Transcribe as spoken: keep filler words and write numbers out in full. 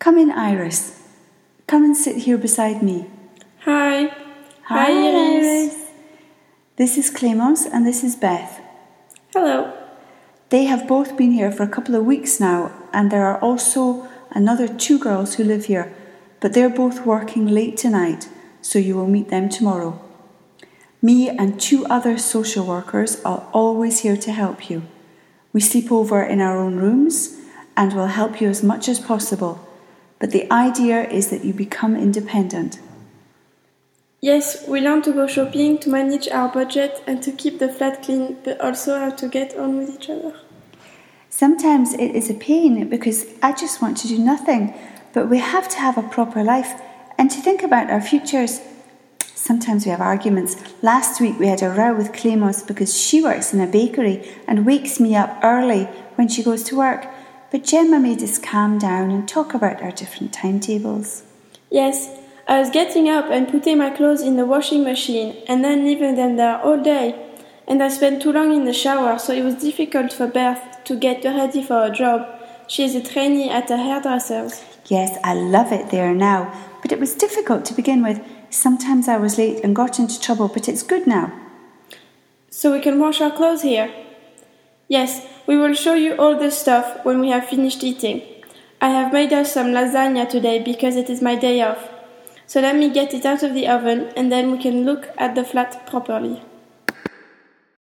Come in, Iris. Come and sit here beside me. Hi. Hi, Hi, Iris. Iris. This is Clémence and this is Beth. Hello. They have both been here for a couple of weeks now, and there are also another two girls who live here, but they're both working late tonight, so you will meet them tomorrow. Me and two other social workers are always here to help you. We sleep over in our own rooms and will help you as much as possible, but the idea is that you become independent. Yes, we learn to go shopping, to manage our budget and to keep the flat clean, but also how to get on with each other. Sometimes it is a pain because I just want to do nothing, but we have to have a proper life and to think about our futures. Sometimes we have arguments. Last week we had a row with Clémence because she works in a bakery and wakes me up early when she goes to work. But Gemma made us calm down and talk about our different timetables. Yes, I was getting up and putting my clothes in the washing machine and then leaving them there all day. And I spent too long in the shower, so it was difficult for Beth to get ready for her job. She is a trainee at a hairdresser's. Yes, I love it there now, but it was difficult to begin with. Sometimes I was late and got into trouble, but it's good now. So we can wash our clothes here? Yes, we will show you all the stuff when we have finished eating. I have made us some lasagna today because it is my day off. So let me get it out of the oven and then we can look at the flat properly.